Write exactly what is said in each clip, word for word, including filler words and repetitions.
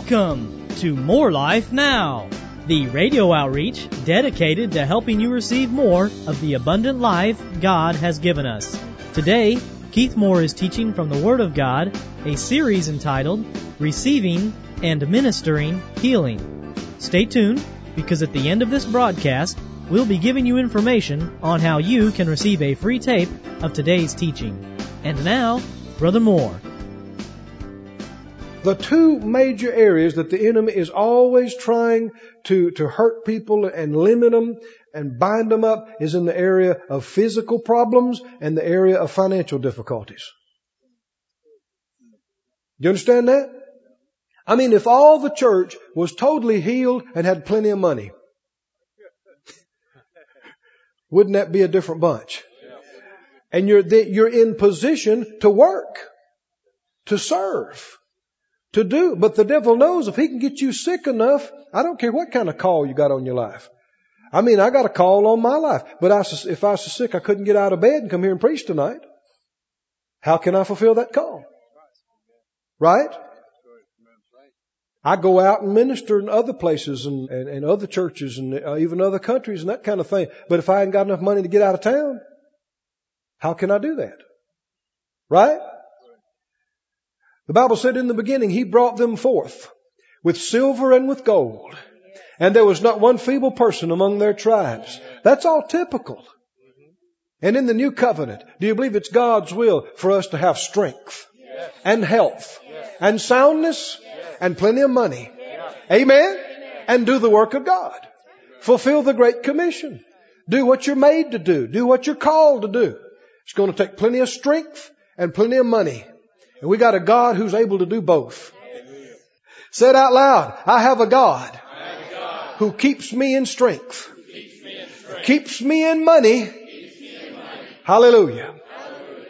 Welcome to More Life Now, the radio outreach dedicated to helping you receive more of the abundant life God has given us. Today, Keith Moore is teaching from the Word of God, a series entitled Receiving and Ministering Healing. Stay tuned, because at the end of this broadcast, we'll be giving you information on how you can receive a free tape of today's teaching. And now, Brother Moore. The two major areas that the enemy is always trying to, to hurt people and limit them and bind them up is in the area of physical problems and the area of financial difficulties. Do you understand that? I mean, if all the church was totally healed and had plenty of money, wouldn't that be a different bunch? And you're, you're in position to work, to serve, to do. But the devil knows if he can get you sick enough, I don't care what kind of call you got on your life. I mean, I got a call on my life. But I, if I was so sick I couldn't get out of bed and come here and preach tonight, how can I fulfill that call? Right? I go out and minister in other places and, and, and other churches and uh, even other countries and that kind of thing. But if I ain't got enough money to get out of town, how can I do that? Right? The Bible said in the beginning, He brought them forth with silver and with gold. And there was not one feeble person among their tribes. That's all typical. And in the new covenant, do you believe it's God's will for us to have strength and health and soundness and plenty of money? Amen? And do the work of God. Fulfill the Great Commission. Do what you're made to do. Do what you're called to do. It's going to take plenty of strength and plenty of money. And we got a God who's able to do both. Amen. Say it out loud. I have a God, have a God who keeps me in strength, keeps me in, strength. Keeps me in money. Keeps me in money. Hallelujah. Hallelujah.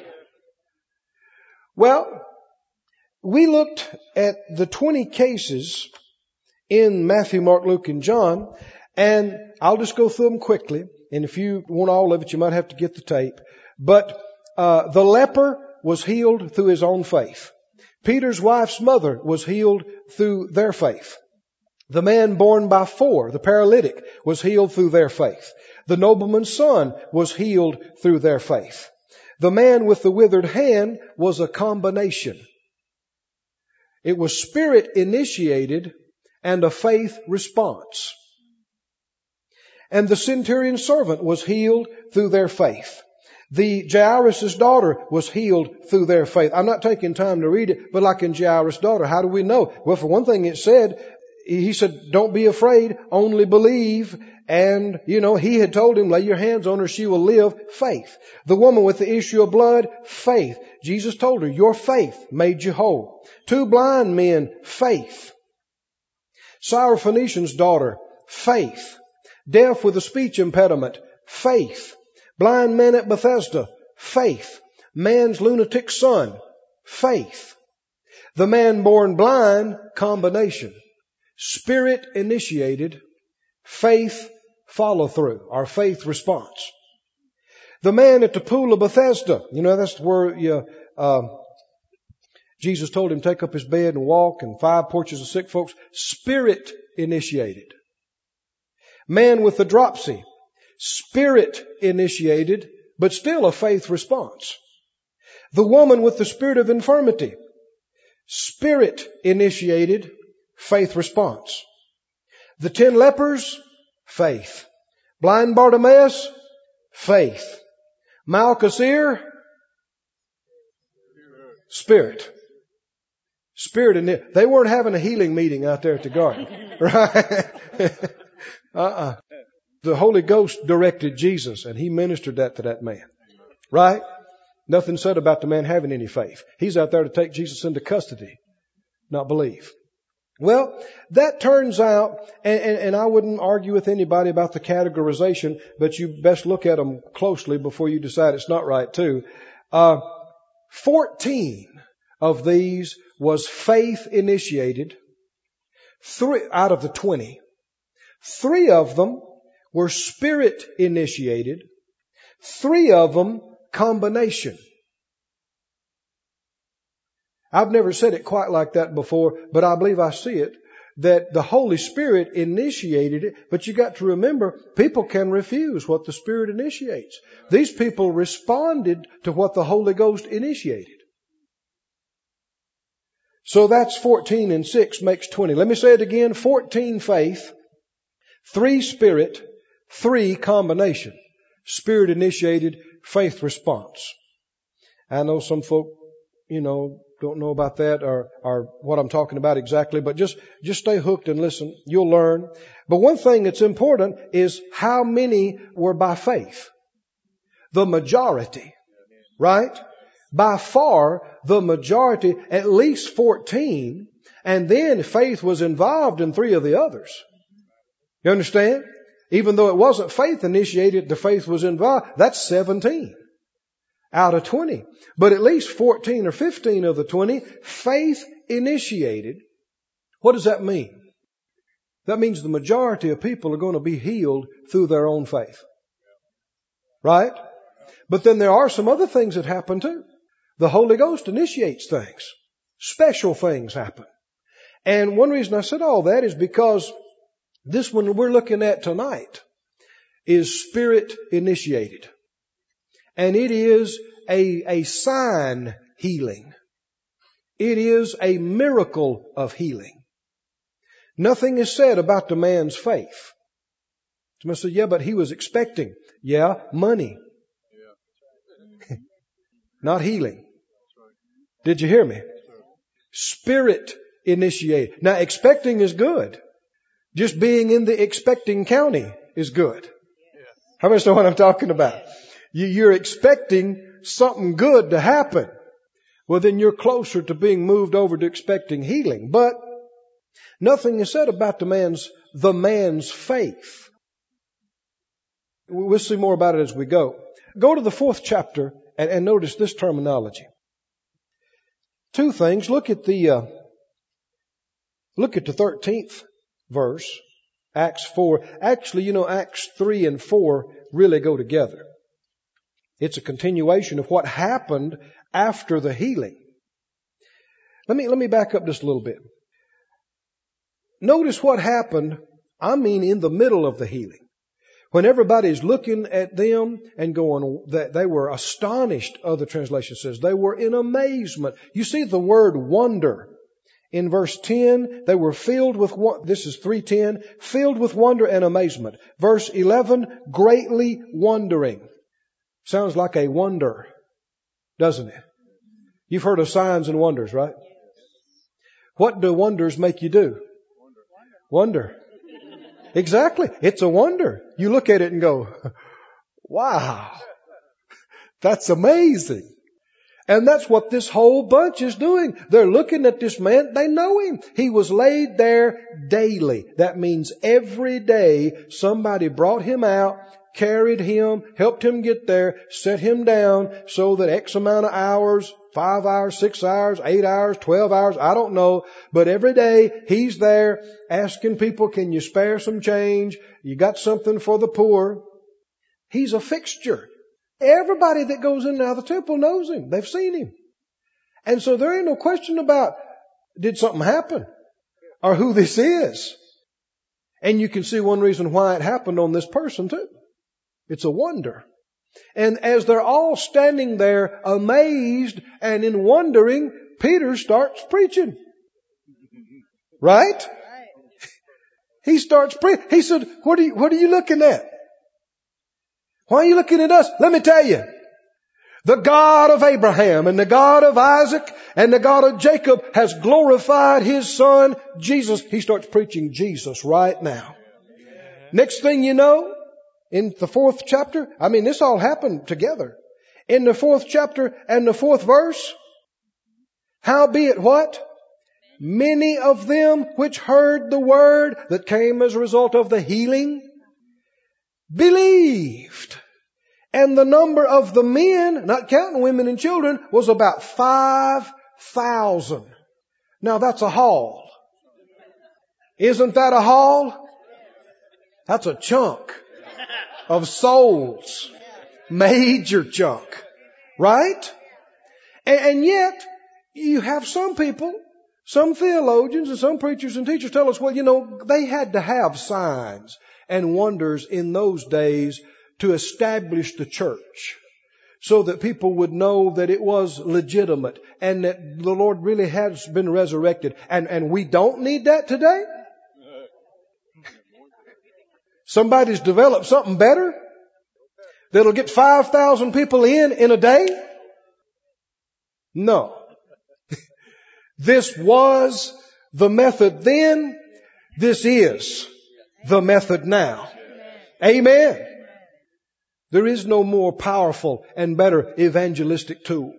Well, we looked at the twenty cases in Matthew, Mark, Luke, and John, and I'll just go through them quickly. And if you want all of it, you might have to get the tape. But uh, the leper was healed through his own faith. Peter's wife's mother was healed through their faith. The man born by four, the paralytic, was healed through their faith. The nobleman's son was healed through their faith. The man with the withered hand was a combination. It was spirit initiated and a faith response. And the centurion's servant was healed through their faith. The Jairus' daughter was healed through their faith. I'm not taking time to read it, but like in Jairus' daughter, how do we know? Well, for one thing, it said, he said, don't be afraid, only believe. And, you know, he had told him, lay your hands on her, she will live. Faith. The woman with the issue of blood, faith. Jesus told her, your faith made you whole. Two blind men, faith. Syrophoenician's daughter, faith. Deaf with a speech impediment, faith. Blind man at Bethesda, faith. Man's lunatic son, faith. The man born blind, combination. Spirit initiated, faith follow through, or faith response. The man at the pool of Bethesda, you know, that's where you, uh, Jesus told him take up his bed and walk, and five porches of sick folks. Spirit initiated. Man with the dropsy, spirit initiated, but still a faith response. The woman with the spirit of infirmity, spirit initiated, faith response. The ten lepers, faith. Blind Bartimaeus, faith. Malchus' ear, spirit. Spirit in it. They weren't having a healing meeting out there at the garden. Right? uh-uh. The Holy Ghost directed Jesus, and He ministered that to that man. Right? Nothing said about the man having any faith. He's out there to take Jesus into custody, not believe. Well, that turns out, and, and, and I wouldn't argue with anybody about the categorization, but you best look at them closely before you decide it's not right too. Uh, fourteen of these was faith initiated. Three out of the twenty. Three of them were spirit initiated. Three of them combination. I've never said it quite like that before, but I believe I see it. that the Holy Spirit initiated it, but you got to remember, people can refuse what the Spirit initiates. These people responded to what the Holy Ghost initiated. So that's fourteen and six makes twenty. Let me say it again. fourteen faith, three Spirit, three combination. Spirit initiated, faith response. I know some folk, you know, don't know about that or, or what I'm talking about exactly, but just, just stay hooked and listen. You'll learn. But one thing that's important is how many were by faith. The majority, right? By far, the majority, at least fourteen, and then faith was involved in three of the others. You understand? Even though it wasn't faith initiated, the faith was involved. That's seventeen out of twenty. But at least fourteen or fifteen of the twenty, faith initiated. What does that mean? That means the majority of people are going to be healed through their own faith. Right? But then there are some other things that happen too. The Holy Ghost initiates things. Special things happen. And one reason I said all that is because this one we're looking at tonight is Spirit initiated. And it is a, a sign healing. It is a miracle of healing. Nothing is said about the man's faith. Somebody said, yeah, but he was expecting. Yeah, money. Not healing. Did you hear me? Spirit initiated. Now, expecting is good. Just being in the expecting county is good. How many know what I'm talking about? You, you're expecting something good to happen. Well, then you're closer to being moved over to expecting healing. But nothing is said about the man's, the man's faith. We'll see more about it as we go. Go to the fourth chapter and, and notice this terminology. Two things. Look at the, uh, look at the thirteenth verse, Acts four. Actually, you know, Acts three and four really go together. It's a continuation of what happened after the healing. Let me, let me back up just a little bit. Notice what happened, I mean, in the middle of the healing. When everybody's looking at them and going, that they were astonished, other translation says, they were in amazement. You see the word wonder. In verse ten, they were filled with, this is three ten, filled with wonder and amazement. Verse eleven, greatly wondering. Sounds like a wonder, doesn't it? You've heard of signs and wonders, right? What do wonders make you do? Wonder. Exactly. It's a wonder. You look at it and go, wow, that's amazing. And that's what this whole bunch is doing. They're looking at this man. They know him. He was laid there daily. That means every day somebody brought him out, carried him, helped him get there, set him down so that X amount of hours, five hours, six hours, eight hours, twelve hours, I don't know. But every day he's there asking people, can you spare some change? You got something for the poor? He's a fixture. Everybody that goes in and out of the temple knows him. They've seen him. And so there ain't no question about did something happen or who this is. And you can see one reason why it happened on this person too. It's a wonder. And as they're all standing there amazed and in wondering, Peter starts preaching. Right? He starts preaching. He said, what are you, what are you looking at? Why are you looking at us? Let me tell you. The God of Abraham and the God of Isaac and the God of Jacob has glorified His Son, Jesus. He starts preaching Jesus right now. Next thing you know, in the fourth chapter, I mean, this all happened together. In the fourth chapter and the fourth verse, howbeit what? Many of them which heard the word that came as a result of the healing believed. And the number of the men, not counting women and children, was about five thousand. Now that's a haul. Isn't that a haul? That's a chunk of souls. Major chunk. Right? And, and yet, you have some people, Some theologians and some preachers and teachers tell us, well, you know, they had to have signs and wonders in those days to establish the church so that people would know that it was legitimate and that the Lord really has been resurrected. And, and we don't need that today? Somebody's developed something better that'll get five thousand people in in a day? No. This was the method then. This is the method now. Amen. There is no more powerful and better evangelistic tool.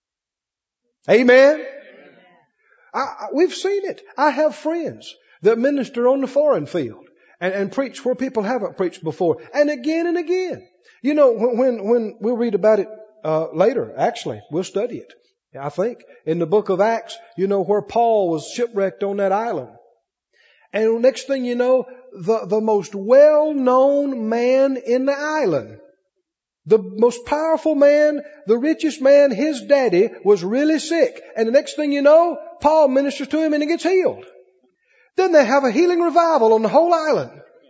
Amen. I, I, we've seen it. I have friends that minister on the foreign field and, and preach where people haven't preached before, and again and again. You know, when when, when we'll read about it uh, later. Actually, we'll study it. I think, in the book of Acts, you know, where Paul was shipwrecked on that island. And next thing you know, the, the most well-known man in the island, the most powerful man, the richest man, his daddy was really sick. And the next thing you know, Paul ministers to him and he gets healed. Then they have a healing revival on the whole island.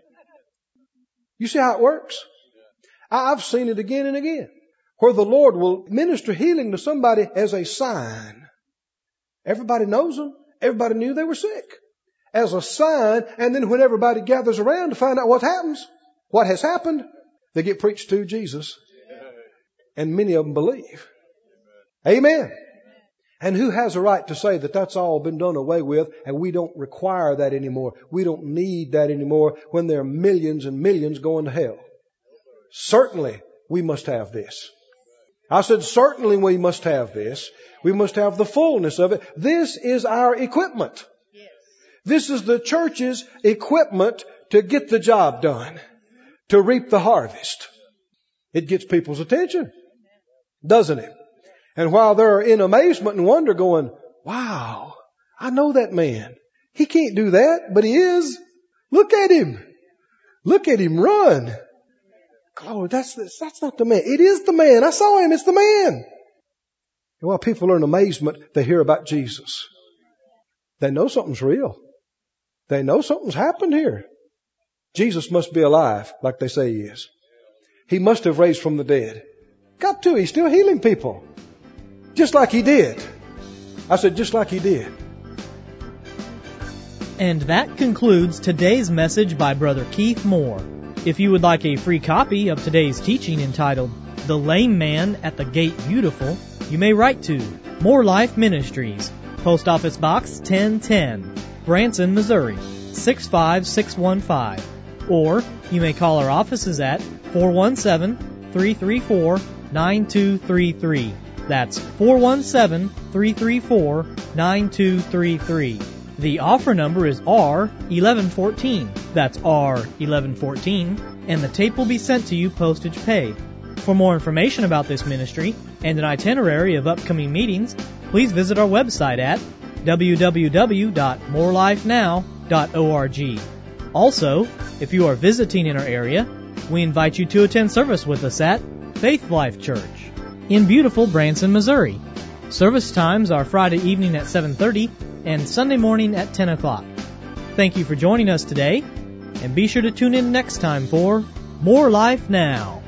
You see how it works? I've seen it again and again, where the Lord will minister healing to somebody as a sign. Everybody knows them. Everybody knew they were sick. As a sign, and then when everybody gathers around to find out what happens, what has happened, they get preached to Jesus. And many of them believe. Amen. And who has a right to say that that's all been done away with and we don't require that anymore? We don't need that anymore when there are millions and millions going to hell. Certainly we must have this. I said, certainly we must have this. We must have the fullness of it. This is our equipment. This is the church's equipment to get the job done, to reap the harvest. It gets people's attention, doesn't it? And while they're in amazement and wonder going, wow, I know that man. He can't do that, but he is. Look at him. Look at him run. Glory, that's, that's not the man. It is the man. I saw him. It's the man. And while people are in amazement, they hear about Jesus. They know something's real. They know something's happened here. Jesus must be alive, like they say he is. He must have raised from the dead. Got to. He's still healing people. Just like he did. I said, just like he did. And that concludes today's message by Brother Keith Moore. If you would like a free copy of today's teaching entitled, The Lame Man at the Gate Beautiful, you may write to More Life Ministries, Post Office Box ten ten, Branson, Missouri, six five six one five. Or you may call our offices at four one seven, three three four, nine two three three. That's four one seven, three three four, nine two three three. The offer number is R eleven fourteen. That's R eleven fourteen. And the tape will be sent to you postage paid. For more information about this ministry and an itinerary of upcoming meetings, please visit our website at w w w dot more life now dot org. Also, if you are visiting in our area, we invite you to attend service with us at Faith Life Church in beautiful Branson, Missouri. Service times are Friday evening at seven thirty and Sunday morning at ten o'clock. Thank you for joining us today, and be sure to tune in next time for More Life Now.